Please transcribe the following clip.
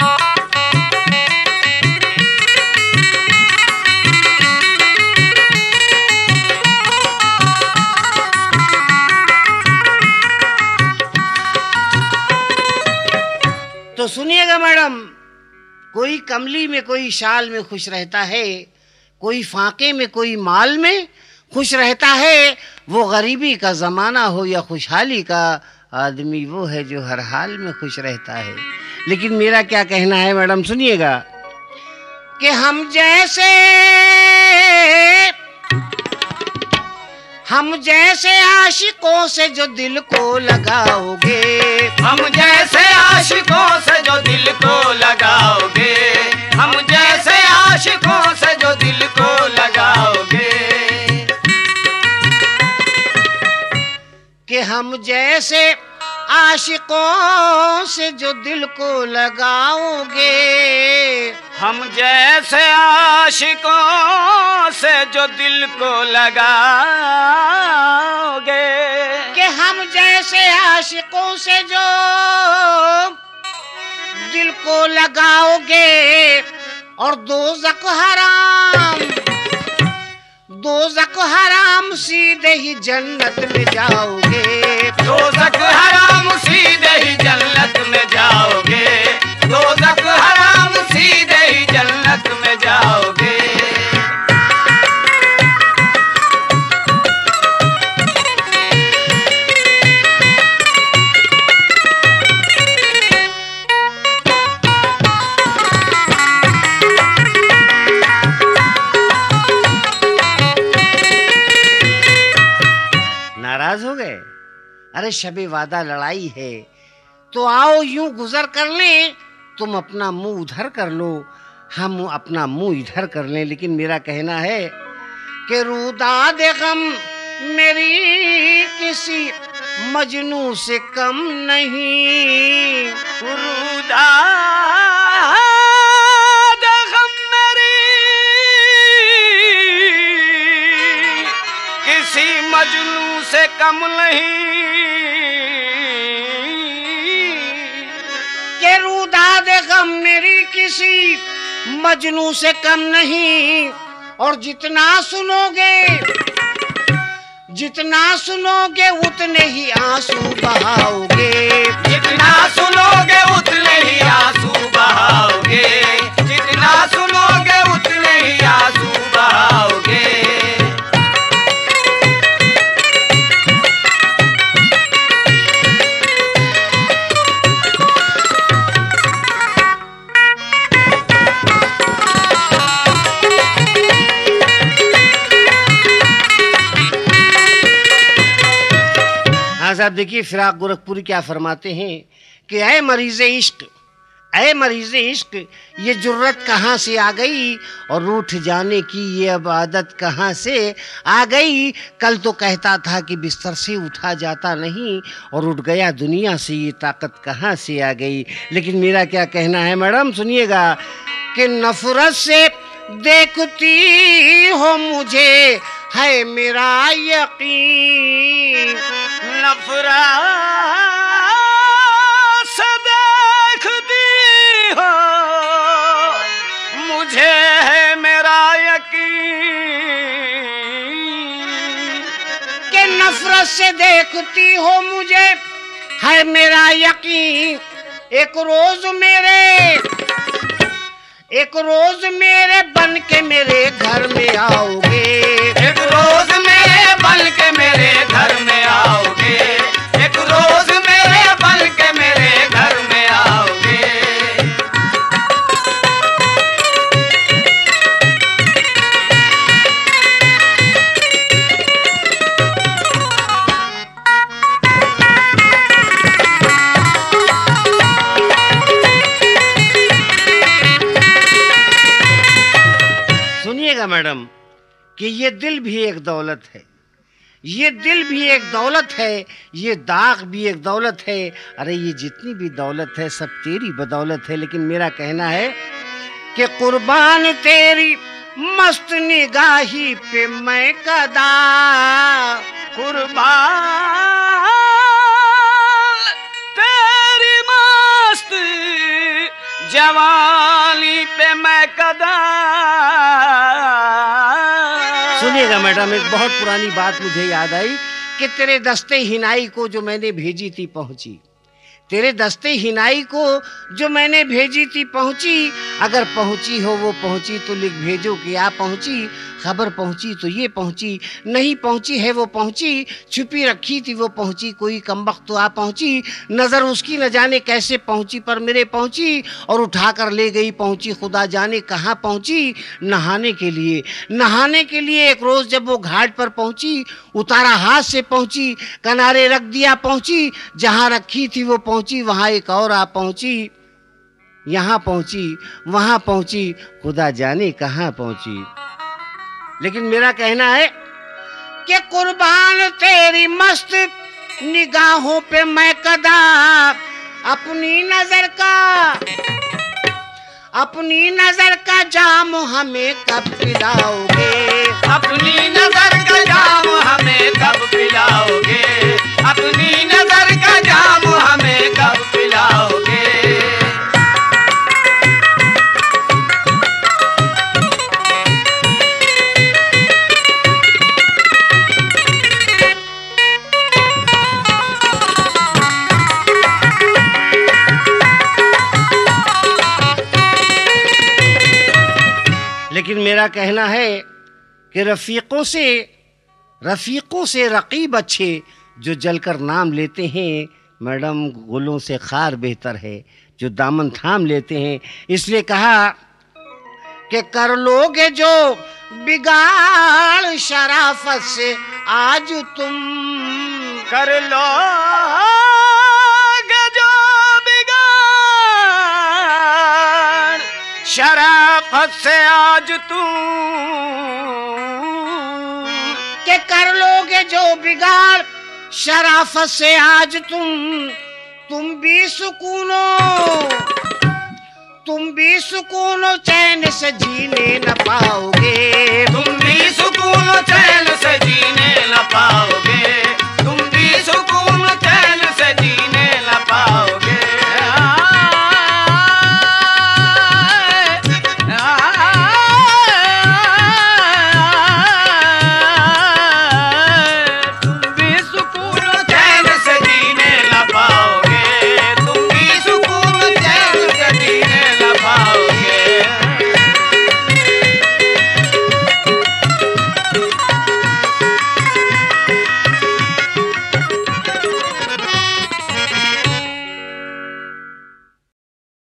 तो सुनिएगा मैडम, कोई कमली में कोई शाल में खुश रहता है, कोई फाके में कोई माल में खुश रहता है। वो गरीबी का ज़माना हो या खुशहाली का, आदमी वो है जो हर हाल में खुश रहता है। लेकिन मेरा क्या कहना है मैडम, सुनिएगा कि हम जैसे आशिकों से जो दिल को लगाओगे, हम जैसे आशिकों से जो दिल को लगाओगे, हम जैसे आशिकों से जो दिल को लगाओगे, कि हम जैसे आशिकों से जो दिल को लगाओगे, हम जैसे आशिकों से जो दिल को लगाओगे, कि हम जैसे आशिकों से जो दिल को लगाओगे, और दोज़ख हराम सीधे ही जन्नत में जाओगे, दोज़ख हराम सीधे ही जन्नत में जाओगे, दोज़ख हराम सीधे ही जन्नत में जाओगे। नाराज हो गए? अरे शबे वादा लड़ाई है, तो आओ यूं गुजर कर लें। तुम अपना मुंह उधर कर लो, हम अपना मुंह इधर कर लें। लेकिन मेरा कहना है कि रूदाद गम मेरी किसी मजनू से कम नहीं, रूदाद गम मेरी किसी मजनू से कम नहीं, के रूदाद गम मेरी किसी मजनू से कम नहीं। और जितना सुनोगे उतने ही आंसू बहाओगे, जितना सुनोगे उतने ही आंसू बहाओगे, जितना सुनोगे उतने ही आंसू बहाओगे। साहब देखिए, फिराक गोरखपुरी क्या फरमाते हैं कि ऐ मरीज़े इश्क, ये जुर्रत कहाँ से आ गई, और रूठ जाने की ये अब आदत कहाँ से आ गई। कल तो कहता था कि बिस्तर से उठा जाता नहीं, और उठ गया दुनिया से, ये ताकत कहाँ से आ गई। लेकिन मेरा क्या कहना है मैडम, सुनिएगा कि नफरत से देखती हो मुझे है मेरा यकीन, नफरत से देखती हो मुझे है मेरा यकीन, कि नफरत से देखती हो मुझे है मेरा यकीन। एक रोज मेरे बन के मेरे घर में आओगे, एक रोज मेरे बन के मेरे घर में आओगे, एक रोज मेरे बन के मेरे घर में आओगे। सुनिएगा मैडम कि ये दिल भी एक दौलत है, ये दिल भी एक दौलत है, ये दाग भी एक दौलत है। अरे ये जितनी भी दौलत है सब तेरी बदौलत है। लेकिन मेरा कहना है कि कुर्बान तेरी मस्त निगाही पे मैं कदा, कुर्बान तेरी मस्त जवानी पे मैं कदा। सुनिएगा मैडम, एक बहुत पुरानी बात मुझे याद आई कि तेरे दस्ते हिनाई को जो मैंने भेजी थी पहुंची। तेरे दस्ते हिनाई को जो मैंने भेजी थी पहुंची। अगर पहुंची हो वो पहुंची तो लिख भेजो कि आ पहुंची। खबर पहुंची तो ये पहुंची, नहीं पहुंची है वो पहुंची। छुपी रखी थी वो पहुंची, कोई कमबख्त तो आ पहुंची। नजर उसकी न जाने कैसे पहुंची पर मेरे पहुंची, और उठाकर ले गई पहुंची खुदा जाने कहाँ पहुंची। नहाने के लिए, नहाने के लिए एक रोज जब वो घाट पर पहुंची, उतारा हाथ से पहुंची, किनारे रख दिया पहुंची। जहां रखी थी वो पहुंची, वहां एक और आ पहुंची। यहाँ पहुंची, वहां पहुंची, खुदा जाने कहाँ पहुंची। लेकिन मेरा कहना है कि कुर्बान तेरी मस्त निगाहों पे मैं कदा अपनी नजर का जाम हमें कब पिलाओगे। अपनी नजर का जाम हमें कब पिलाओगे। अपनी नजर का जाम हमें कब पिलाओगे। लेकिन मेरा कहना है कि रफीकों से रकीब अच्छे जो जलकर नाम लेते हैं। मैडम, गुलों से खार बेहतर है जो दामन थाम लेते हैं। इसलिए कहा कि कर लोगे जो बिगाड़ शराफत से आज तुम। कर लो जो शराफत से आज तुम। के कर लोगे जो बिगाड़ शराफत से आज तुम भी सुकूनो चैन से जीने न पाओगे। तुम भी सुकूनो चैन से जीने न पाओगे।